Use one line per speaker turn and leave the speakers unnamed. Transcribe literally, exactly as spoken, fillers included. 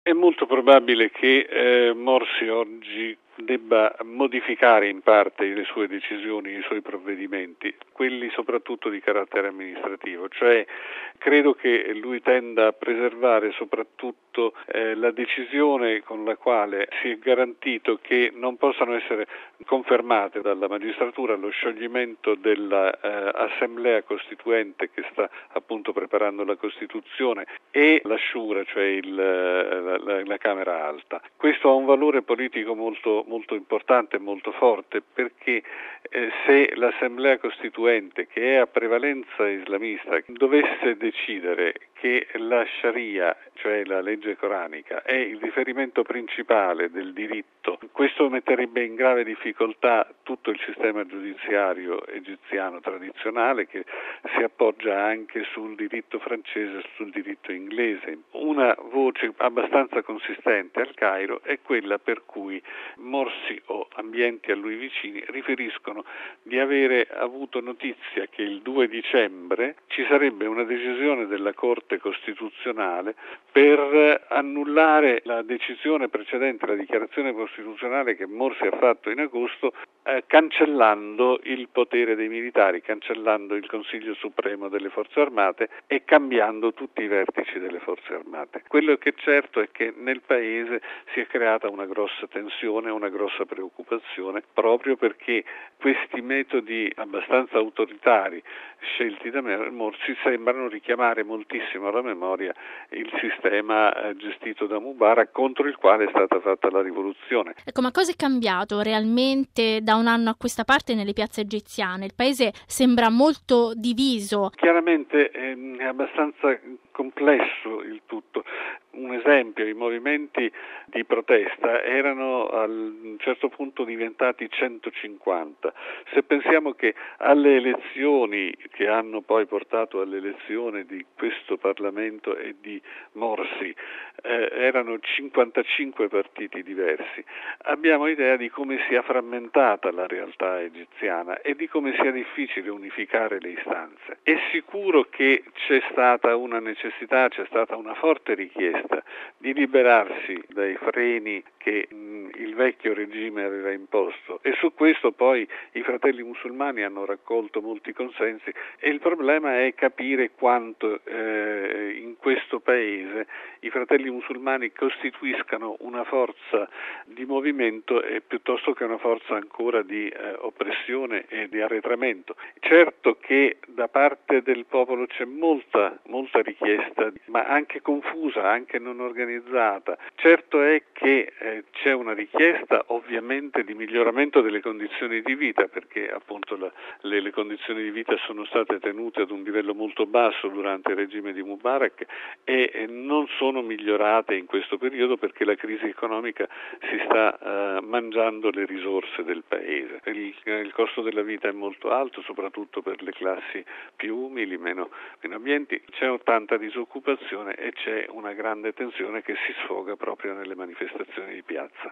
È molto probabile che eh, Morsi oggi debba modificare in parte le sue decisioni, i suoi provvedimenti, quelli soprattutto di carattere amministrativo, cioè credo che lui tenda a preservare soprattutto eh, la decisione con la quale si è garantito che non possano essere confermate dalla magistratura lo scioglimento dell'Assemblea eh, Costituente che sta appunto preparando la Costituzione e la Shura, cioè il, la, la, la Camera Alta. Questo ha un valore politico molto molto importante e molto forte perché eh, se l'Assemblea Costituente, che è a prevalenza islamista, dovesse decidere che la Sharia, cioè la legge coranica, è il riferimento principale del diritto, questo metterebbe in grave difficoltà tutto il sistema giudiziario egiziano tradizionale che si appoggia anche sul diritto francese e sul diritto inglese. Una voce abbastanza consistente al Cairo è quella per cui Morsi o ambienti a lui vicini riferiscono di avere avuto notizia che il due dicembre ci sarebbe una decisione della Corte Costituzionale per annullare la decisione precedente, la dichiarazione costituzionale che Morsi ha fatto in agosto, eh, cancellando il potere dei militari, cancellando il Consiglio Supremo delle Forze Armate e cambiando tutti i vertici delle Forze Armate. Quello che è certo è che nel Paese si è creata una grossa tensione, una grossa preoccupazione, proprio perché questi metodi abbastanza autoritari scelti da Morsi sembrano richiamare moltissimo alla memoria il sistema eh, gestito da Mubarak, contro il quale è stata fatta la rivoluzione.
Ecco, ma cosa è cambiato realmente da un anno a questa parte nelle piazze egiziane? Il paese sembra molto diviso.
Chiaramente eh, è abbastanza complesso il tutto. Un esempio, i movimenti di protesta erano a un certo punto diventati centocinquanta. Se pensiamo che alle elezioni che hanno poi portato all'elezione di questo Parlamento e di Morsi eh, erano cinquantacinque partiti diversi, abbiamo idea di come sia frammentata la realtà egiziana e di come sia difficile unificare le istanze. È sicuro che c'è stata una necessità, c'è stata una forte richiesta di liberarsi dai freni che mh, il vecchio regime aveva imposto e su questo poi i fratelli musulmani hanno raccolto molti consensi e il problema è capire quanto eh, in questo paese i fratelli musulmani costituiscano una forza di movimento e piuttosto che una forza ancora di eh, oppressione e di arretramento. Certo che da parte del popolo c'è molta, molta richiesta, ma anche confusa, anche non organizzata. Certo è che eh, c'è una richiesta ovviamente di miglioramento delle condizioni di vita, perché appunto la, le, le condizioni di vita sono state tenute ad un livello molto basso durante il regime di Mubarak e eh, non sono migliorate in questo periodo perché la crisi economica si sta eh, mangiando le risorse del paese. Il, il costo della vita è molto alto, soprattutto per le classi più umili, meno, meno ambienti, c'è tanta disoccupazione e c'è una grande tensione che si sfoga proprio nelle manifestazioni di piazza.